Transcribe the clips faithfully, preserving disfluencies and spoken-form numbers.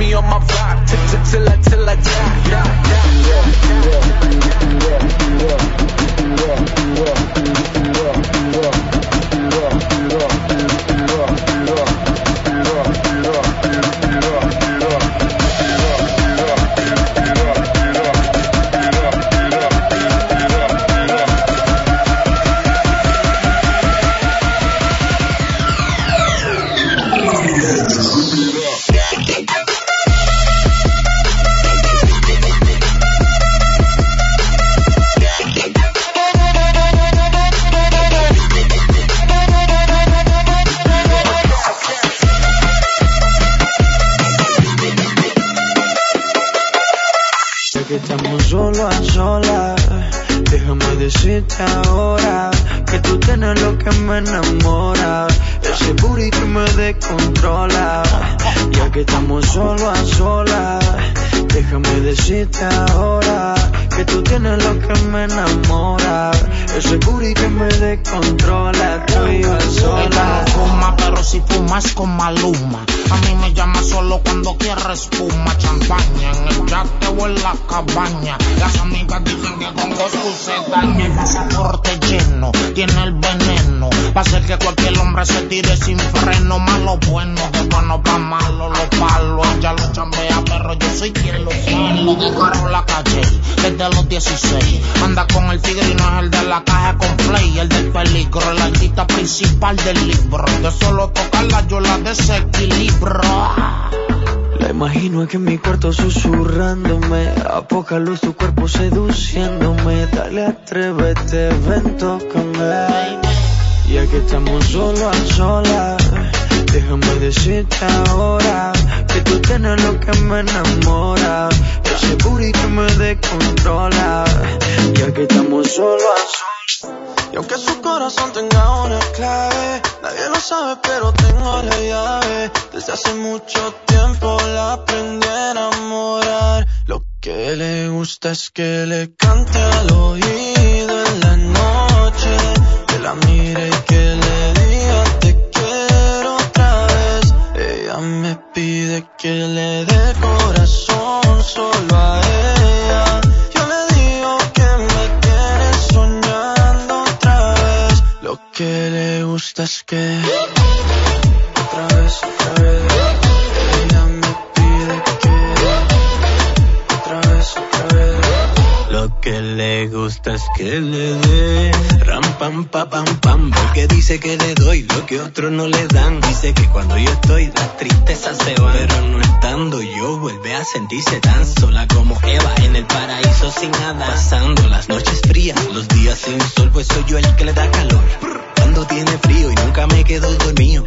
me on my vibe till, till, I, till I die, die, solo a solas. Déjame decirte ahora que tú tienes lo que me enamora, ese booty que me descontrola. Ya que estamos solo a solas, déjame decirte ahora que tú tienes lo que me enamora, ese booty que me descontrola. Estoy a solas. Ella no fuma, pero si fumas con Maluma. A mí me llama solo cuando quiere espuma, champaña en el yate o en la cabaña. Las amigas dicen que con Coscu se daña. El pasaporte lleno, tiene el veneno, va a hacer que cualquier hombre se tire sin freno. Malo bueno, de bueno pa' malo, los palos. Ella lo chambea, pero yo soy quien lo sabe. Lo de la calle, desde los dieciséis. Anda con el tigre y no es el de la caja con play, el del peligro, el artista principal del libro. De solo tocarla yo la desequilibro. La imagino aquí en mi cuarto susurrándome, a poca luz tu cuerpo seduciéndome. Dale, atrévete, ven, tócame. Ya que estamos solo a solas, déjame decirte ahora que tú tienes lo que me enamora, ese booty que me descontrola. Ya que estamos solo a solas. Y aunque su corazón tenga una clave, nadie lo sabe, pero tengo la llave. Desde hace mucho tiempo la aprendí a enamorar. Lo que le gusta es que le cante al oído en la noche, que la mire y que le diga te quiero otra vez. Ella me pide que le dé corazón solo a ella. Yo le digo que me tiene soñando otra vez. Lo que le gusta es que otra vez, otra vez. Ella me pide que otra vez, otra vez. Lo que le gusta es que le dé ram pam pa pam pam, porque dice que le doy lo que otros no le dan. Dice que cuando yo estoy las tristezas se van, pero no estando yo vuelve a sentirse tan sola como Eva en el paraíso sin nada. Pasando las noches frías, los días sin sol, pues soy yo el que le da calor cuando tiene frío y nunca me quedo dormido.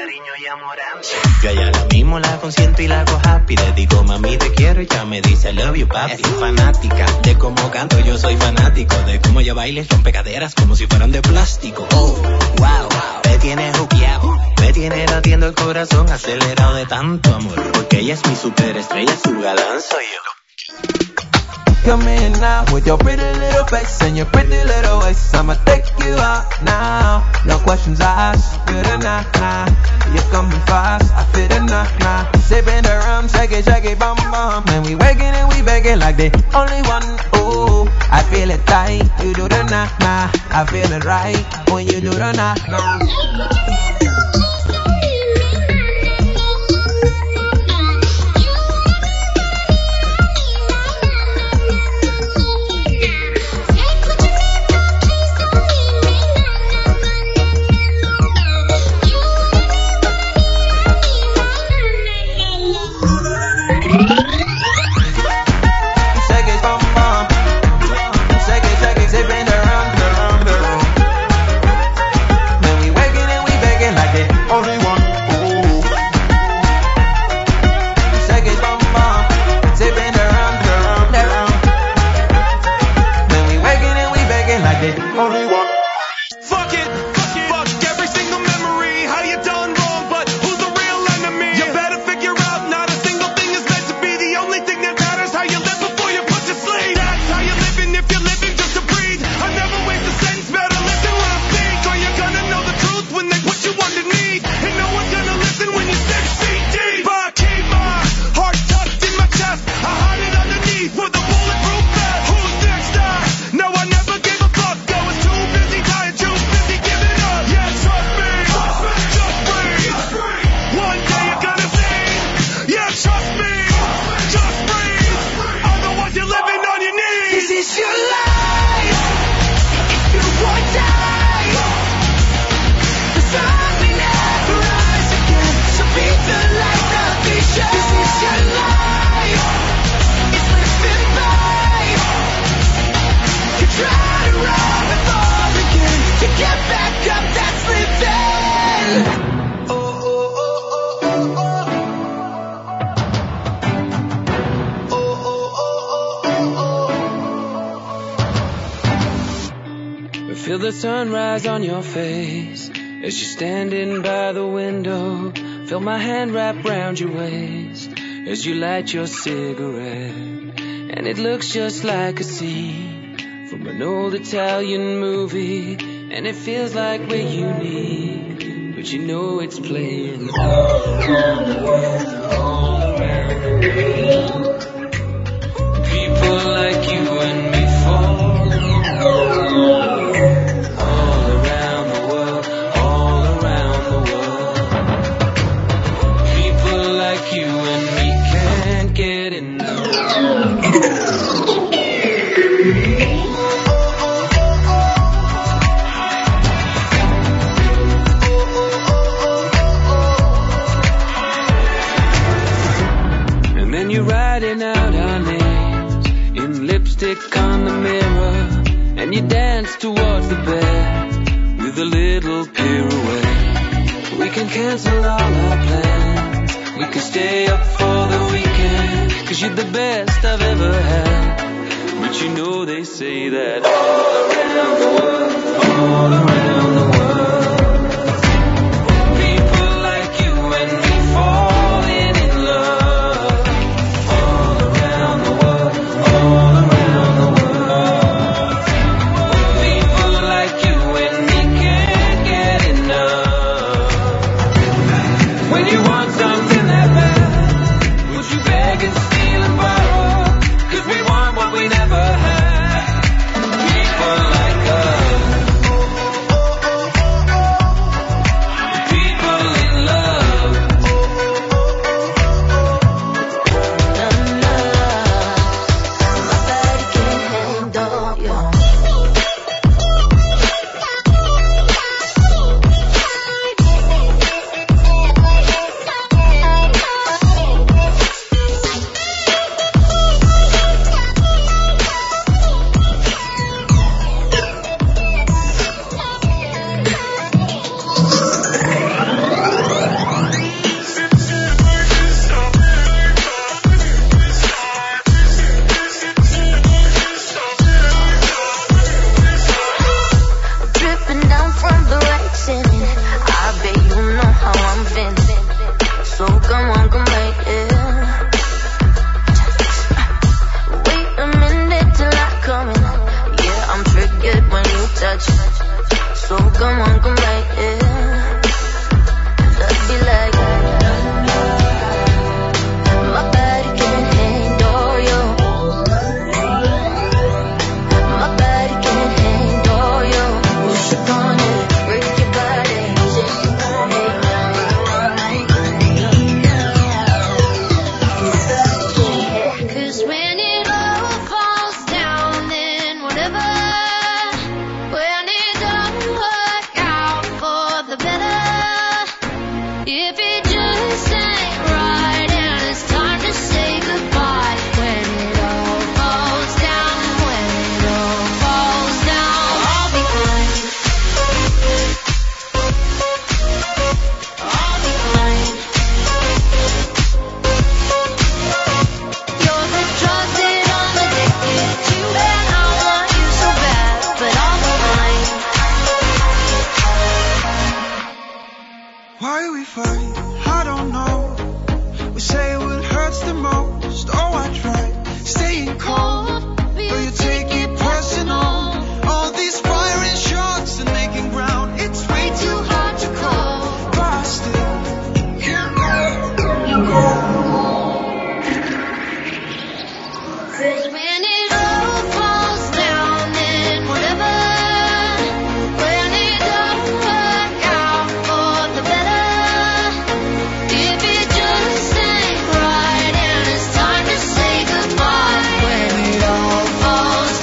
Yo a ella la mismo la consiento y la hago happy. Le digo mami te quiero y ya me dice love you papi. Es fanática de cómo canto, yo soy fanático de cómo ella baila y rompe caderas como si fueran de plástico. Oh, wow, me tiene juqueado, me tiene latiendo el corazón acelerado de tanto amor, porque ella es mi superestrella, su galán soy yo. Come in now with your pretty little face and your pretty little waist. I'ma take you out now. No questions asked. Feel the nah nah. You're coming fast. I feel the nah nah. Sipping the rum, shake it, shake it, bum bum. And we waking and we begging like the only one. Ooh, I feel it tight. You do the nah nah. I feel it right when you do the nah nah. Feel the sunrise on your face as you're standing by the window. Feel my hand wrap round your waist as you light your cigarette. And it looks just like a scene from an old Italian movie. And it feels like we're unique, but you know it's playing all around the world, all around the world. People like you and me fall all around the world, all around the world. People like you and me can't get enough. You're writing out our names in lipstick on the mirror, and you dance towards the bed with a little pirouette. We can cancel all our plans, we can stay up for the weekend, 'cause you're the best I've ever had. But you know they say that all around the world, all around the world, people like you and me falling in love. Falls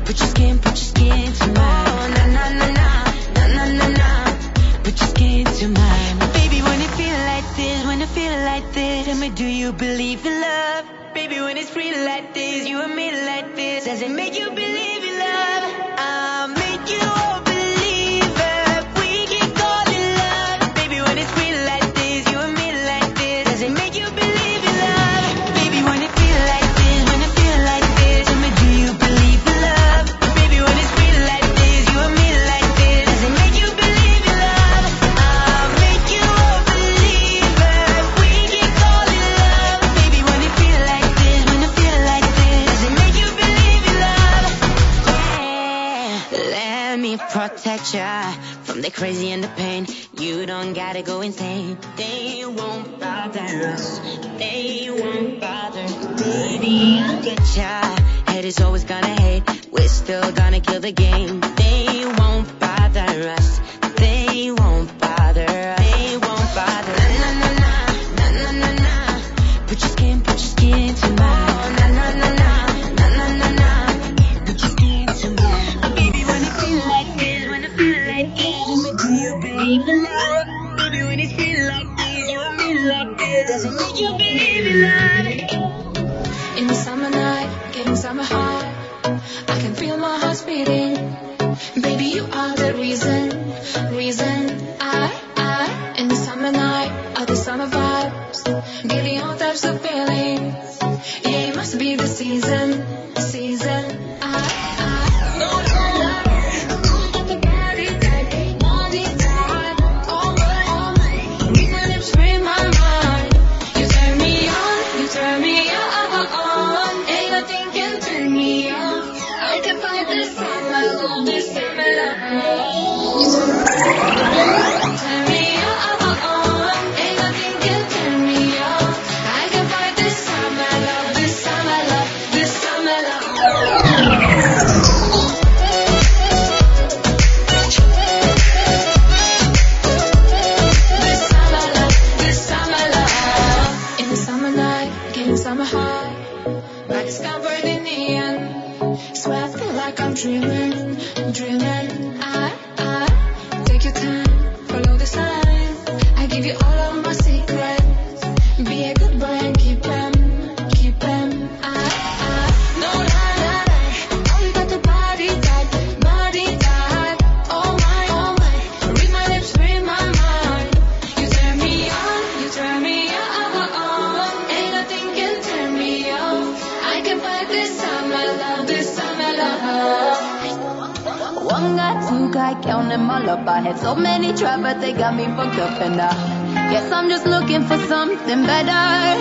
Put your skin, put your skin to mine. Oh, na na na na, na na na na. Put your skin to mine. Baby, when it feel like this, when it feel like this, tell me, do you believe in love? Baby, when it's free like this, you and me like this, does it make you believe in love? I'll make you a believer. We can call it love. Baby, when it's free like this, you and me like this, does it make you believe in love? Baby, when it feel like this, when it feel like this, tell me, do you believe in love? Baby, when it's free like this, you and me like this, does it make you believe in love? I'll make you a believer. We can call it love. Baby, when it feel like this, when it feel like this, does it make you believe in love? Yeah. Let me protect ya from the crazy and the pain. You don't gotta go insane. They won't bother us. They won't bother. Baby, I get ya. Head is always gonna hate. We're still gonna kill the game. They won't bother us. They won't bother. They won't bother. Na na na na na na na. Put your skin, put your skin to mine. Na na na na na na na na. Put your skin to mine. Baby, when it feel like this, when it feel like this, do you believe in love? Baby, when it feel like this, you and me like this, does it make you believe in love? In the summer night, getting summer high, I can feel my heart beating. Baby, you are the reason, reason I, I. In the summer night, all the summer vibes, getting all types of feelings. Yeah, it must be the season, season I, I. No, no, no. Got the body type, body type. Oh my, oh my. Make my lips free my mind. You turn me on, you turn me on. Ain't nothing can turn me on. I can find this time, I love this time, I love you. Turn me on, ain't nothing can turn me on. I can find this time, I love this time, I love this time, I love this time, I love, this time, I love. In the summer night, getting summer high, like a sky burning neon. Swear I feel like I'm dreaming, dreaming. I, I take your time, follow the sign. I give you all of my secrets. Be a good boy and keep them, keep them. I, I, no lie, lie, lie. Oh, you got the body type, body type. Oh my, oh my. Read my lips, read my mind. You turn me on, you turn me on. Ain't nothing can turn me off. I can fight this time, I love this time, I love. One guy, two guy, count them all up. I had so many try, but they got me fucked up, and I guess I'm just looking for something better.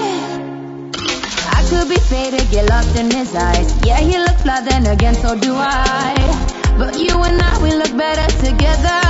I could be faded, get lost in his eyes. Yeah, he looks fly, then again, so do I. But you and I, we look better together.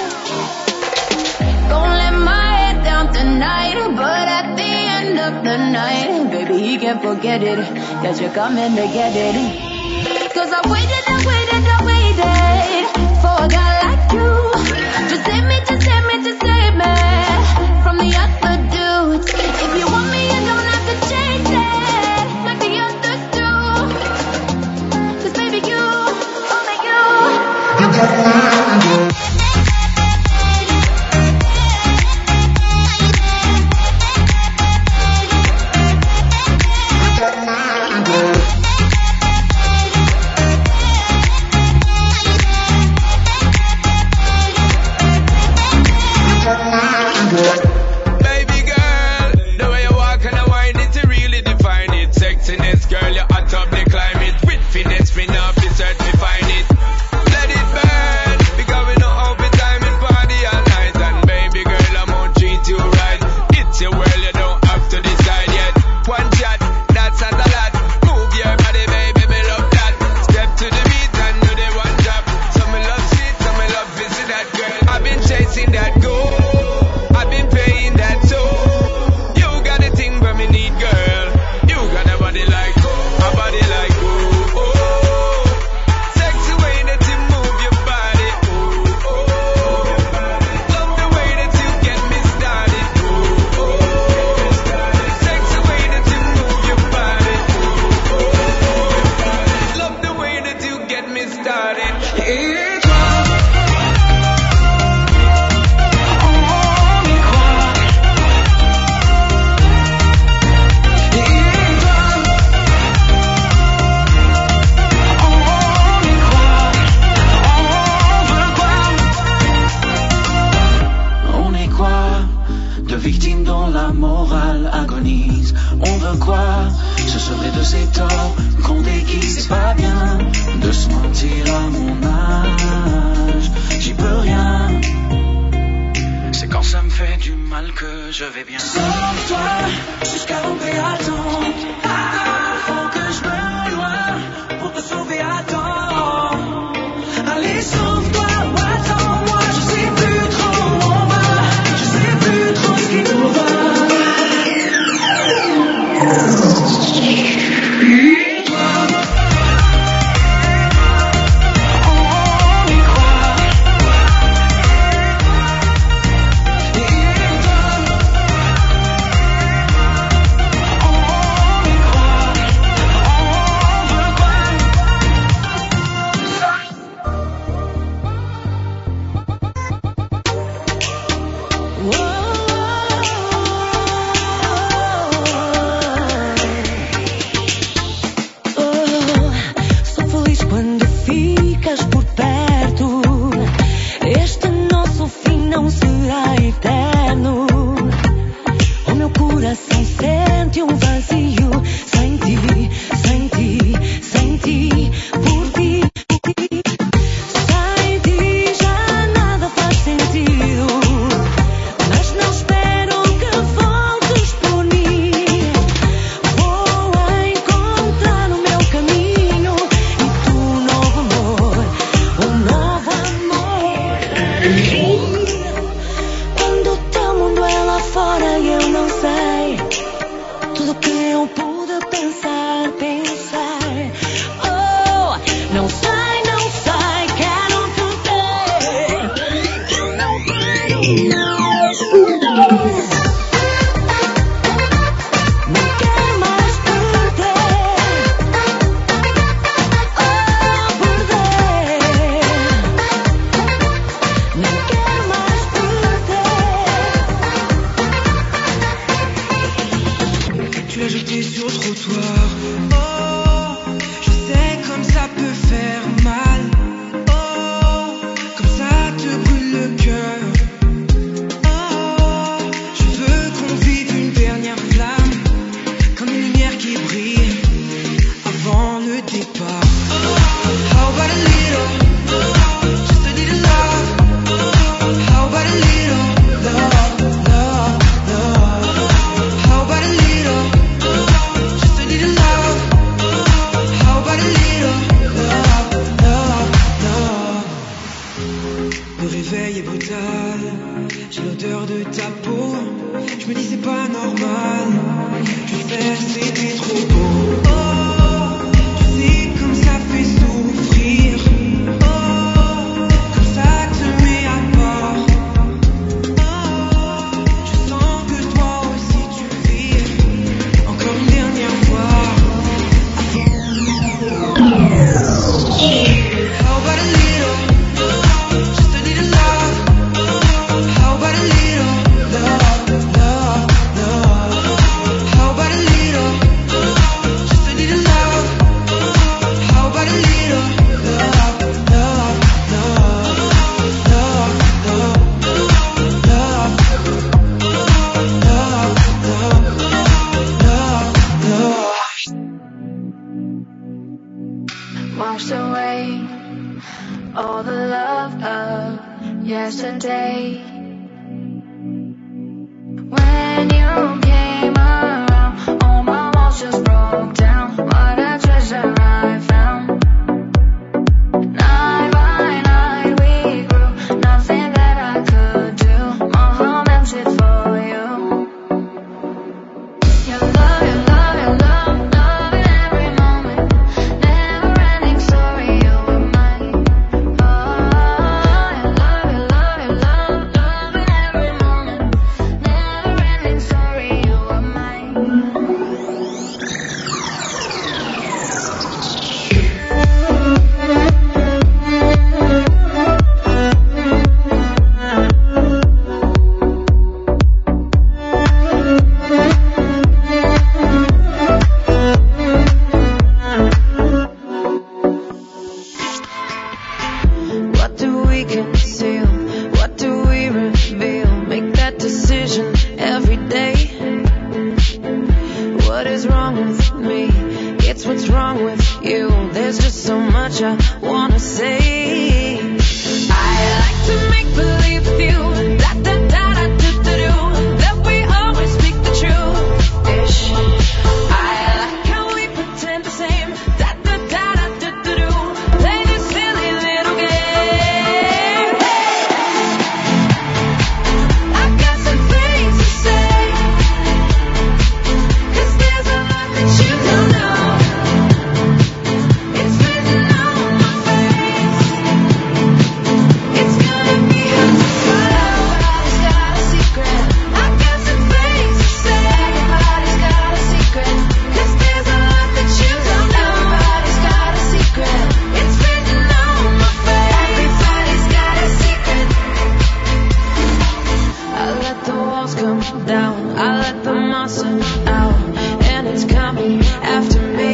Don't let my head down tonight, but at the end of the night, baby, he can't forget it, cause you're coming to get it. Cause I waited, I waited, I waited for a guy like you to save me, to save me, to save me from the other dudes. If you want me, you don't have to change it like the others do. Cause baby, you, only you, you just love me. Finesse, me now, be certified it. Let it burn, because we know how est started. Et toi, on y croit. Et toi, on y croit. On veut quoi? On est quoi? De victimes dont la morale agonise. On veut quoi? Se sauver de ces torts qu'on déguise. C'est pas bien de se mentir à mon âge. J'y peux rien. C'est quand ça me fait du mal que je vais bien. Sauve-toi jusqu'à tomber à temps. Faut que je me loin pour te sauver à temps. Allez, sauve-toi ou attends-moi. Je sais plus trop où on va. Je sais plus trop ce qui nous va. Sorry. we conceal? What do we reveal? Make that decision every day. What is wrong with me? It's what's wrong with you. There's just so much I wanna say. I like to make believe with you. Da da da da do do do. That we always speak the truth. Ish. I like how we pretend the same. Da da da da do do do. Play this silly little game. I got some things to say. 'Cause there's a lot that you don't know. It's written on my face. It's gonna be hard to follow. Everybody's got a secret. I got some things to say. Everybody's got a secret. 'Cause there's a lot that you don't know. Everybody's got a secret. It's written on my face. Everybody's got a secret. I let the walls come down. I let the monster out. And it's coming after me.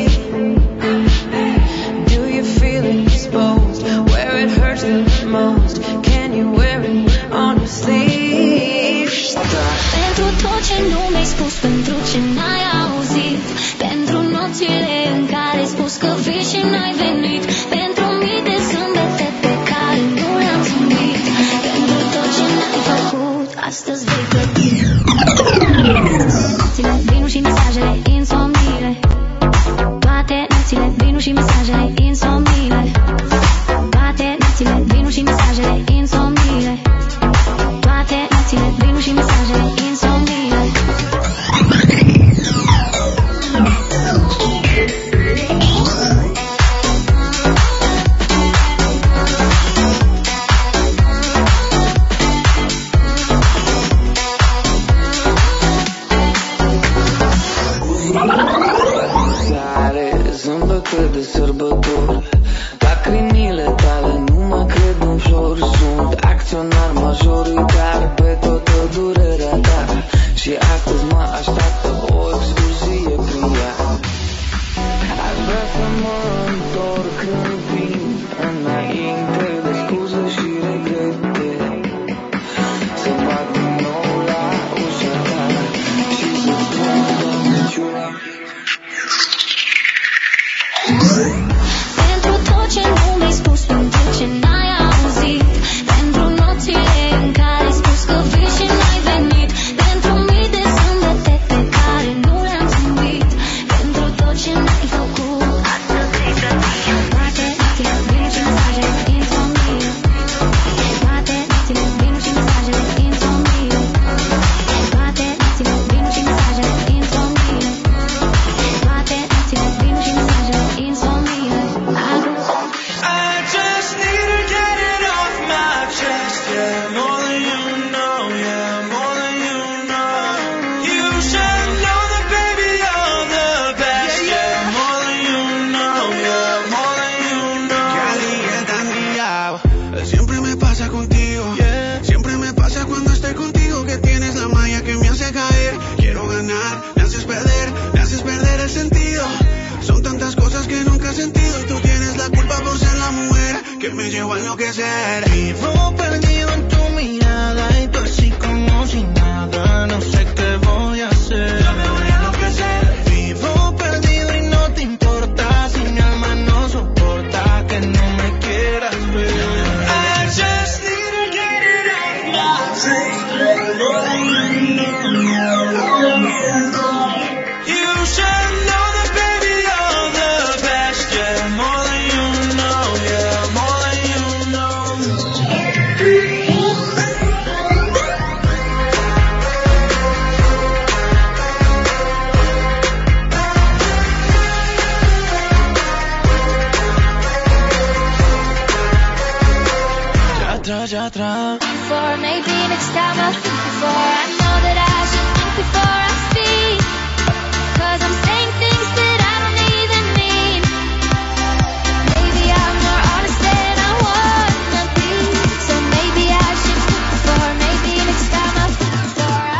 Do you feel exposed where it hurts the most? Can you wear it on your sleeve? Pentru tot ce nu mi-ai spus, pentru ce n-ai auzit, pentru nopțile în care ai spus că vii și n-ai venit, pentru mii de zâmbete pe care nu le-am zâmbit, pentru tot ce n-ai făcut, astăzi vei plăti. Nopțile, vinul și mesajele, insomniile. Toate nopțile, vinul și mesajele, insomniile. Toate nopțile, vinul și mesajele, insomniile. Toate nopțile, vinul și mesajele, insomniile. Sare, zâmbete de sărbători. Lacrimile tale nu mă cred în flori. Sunt acționar majoritar pe toată durerea ta. Și astăzi mă așteaptă o excursie prin ea. Aș vrea să mă întorc când vin, înainte de scuze și regrete. Să bag din nou la ușa ta și să spun de niciuna. Pentru tot ce nu mi-ai spus, pentru ce n-ai auzit, pentru nopțile în care ai spus că vii și n-ai venit, pentru mii de zâmbete pe care nu le-am zâmbit, pentru tot ce n-ai făcut, astăzi vei plăti. Toate nopțile, vinul și mesajele, insomnie. Toate nopțile, vinul și mesajele, insomnie. Toate nopțile, vinul și mesajele, insomnie. Toate nopțile, vinul și mesajele, insomnie. I just need to get it off my chest, yeah, more than you know, yeah, more than you know. You should know that, baby, you're the best, yeah, more than you know, yeah, more than you know. Calienta mía, siempre me pasa contigo, siempre me pasa cuando estoy contigo, que tienes la magia que me hace caer. Quiero ganar, me haces perder, me haces perder el sentido. Son tantas cosas que nunca he sentido y tú tienes la culpa por ser la mujer que me llevó a enloquecer. Vivo perdido en tu mirada y tú así como si nada, no sé qué voy a hacer. Yo me voy a enloquecer. Vivo perdido y no te importa si mi alma no soporta que no me quieras ver. I just need to get it off my chest, yeah, more than you know. You should know that, baby, you're the best, yeah, more than you know, yeah, more than you know. Ya atrás, ya atrás. For maybe next time I'll think before I know that I should think before I speak, 'cause I'm saying things that I don't even mean. Maybe I'm more honest than I wanna be, so maybe I should think before, maybe next time I'll think before I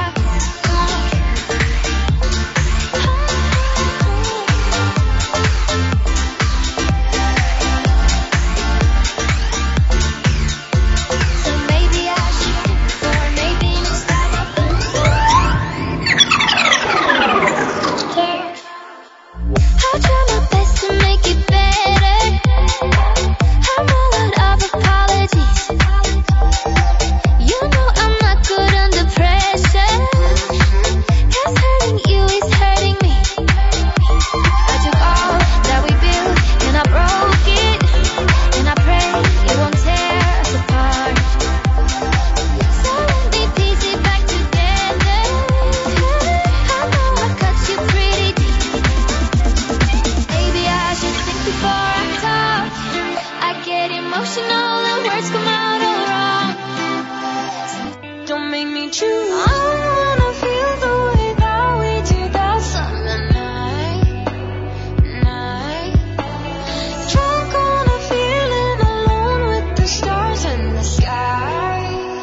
emotional and words come out all wrong. Don't make me choose. I wanna feel the way that we did that summer night, night. Drunk on a feeling alone with the stars in the sky.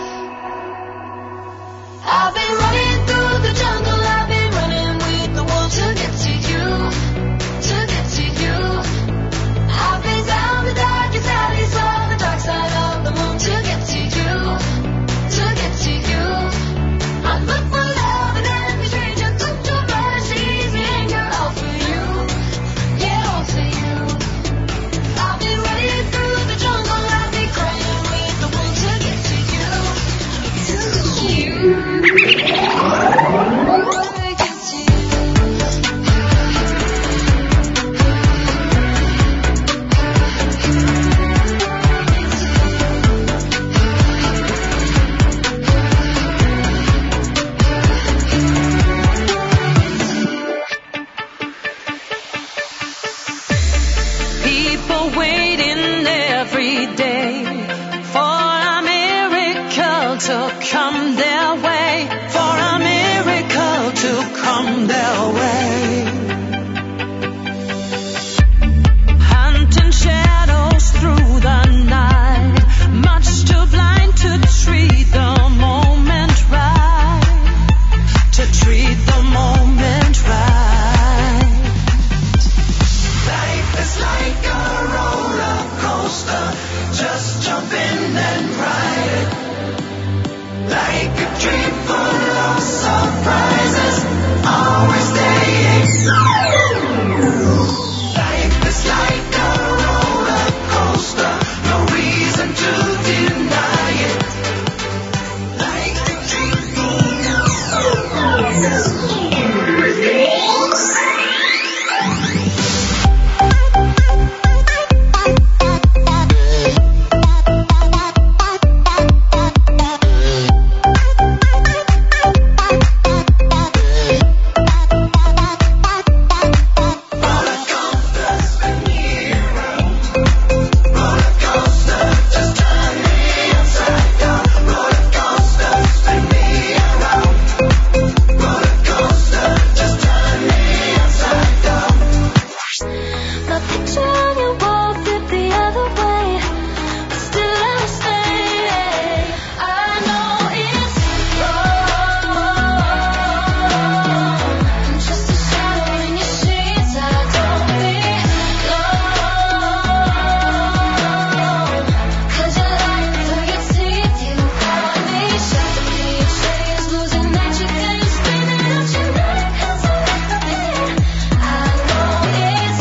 I've been running through the jungle, I've been running with the wolves to get to you, to get to you. I've been down the darkest alleys of the dark side of the moon to get to you, to get to you. I look for love in every stranger, took your mercies, me and you're all for you, yeah, all for you. I've been running through the jungle, I've been crying with the wolves to get to you, to get to you. People waiting every day for a miracle to come their way, for a miracle to come their way. Hunting shadows through the night, much too blind to treat the moment right, to treat the moment right. Life is like a roller coaster, just jump in and ride it. Like a dream full of surprises, always staying. Life is like a roller coaster, no reason to deny it. Like a dream full of surprises. My picture on your wall flipped the other way, but still I'll stay. I know it's wrong, I'm just a shadow in your sheets. I don't belong, 'cause your light through your teeth, you got me shutting me in chains, losing that you can, screaming out your name 'cause I'm there. I know it's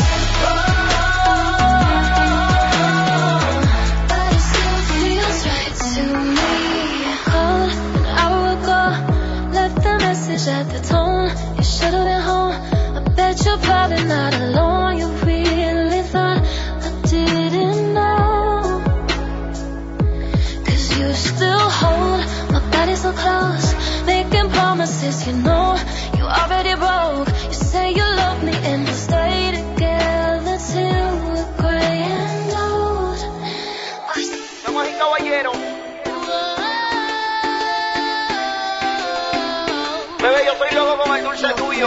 but it still feels right to me. Called an hour ago, left a message at the tone. You should've been home. I bet you're probably not alone. You really thought I didn't know, 'cause you still hold my body so close, making promises you know you already broke. You say you love me and we'll stay together till we're gray and old. Damas y caballeros, bebé, yo soy loco con el dulce tuyo.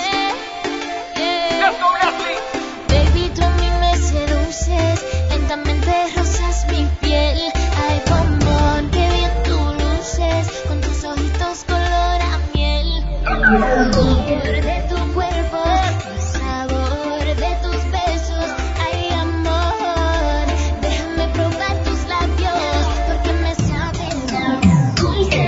Let's go, Leslie. Baby, tú a mí me seduces, lentamente rozas mi piel. Ay, bombón, qué bien tú luces, con tus ojitos color a miel. El color de tu cuerpo, el sabor de tus besos. Ay, amor, déjame probar tus labios, porque me saben a dulce.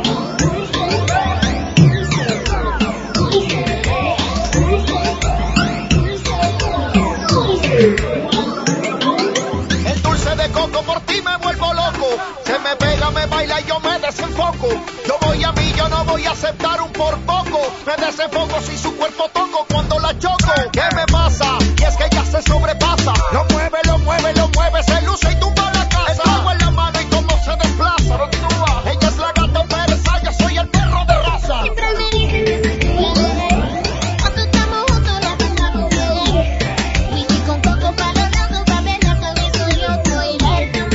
El dulce de coco por ti me vuelvo loco. Se me pega, me baila y yo me desenfoco. Yo voy a mí, yo no voy a aceptar un por poco. Me desenfoco si su cuerpo toco cuando la choco. ¿Qué me pasa? Y es que ella se sobrepasa. Lo mueve, lo mueve, lo mueve, se luce y tumba la casa. El trago en la mano y cómo se desplaza. Ella es la gata persa, yo soy el perro de raza. Cuando estamos juntos la pasamos bien, whisky con coco para los locos, pa' ver lo que soy yo, soy la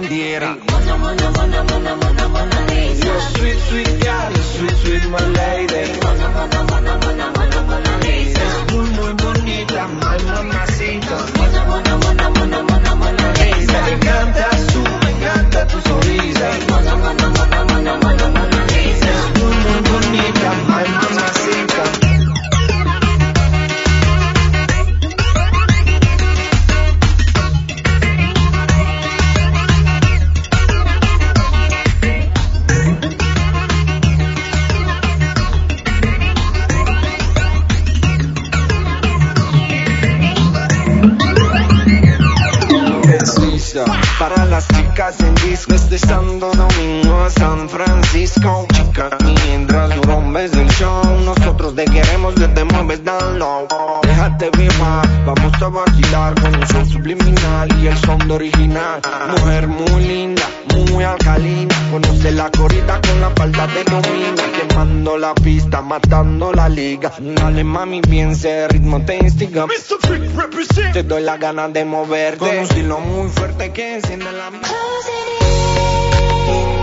pudiera. Mona, mona, mona, mona, mona, mona Lisa. You're sweet, sweet girl, sweet, sweet my lady. Mona, mona, mona, mona, mona, mona Lisa. Es muy, muy bonita, my mamacita. Mona, mona, mona, mona, mona, mona Lisa. Me encanta su, me encanta tu sonrisa. Mona, mona, mona, mona, mona, mona Lisa. Es muy, muy bonita, my mamacita. Para las chicas en disco, desde Santo Domingo a San Francisco. Chicas, mientras duro un mes del show, nosotros te queremos que te mueves down low. Déjate viva, vamos a vacilar con un show subliminal y el sound original. Mujer muy linda, muy alcalina, conoce la corrida con la falda de domina. Quemando la pista, matando la liga. Dale mami, bien ese ritmo te instiga. mister Freak represent. Te doy la gana de moverte con un estilo muy fuerte que enciende la mente.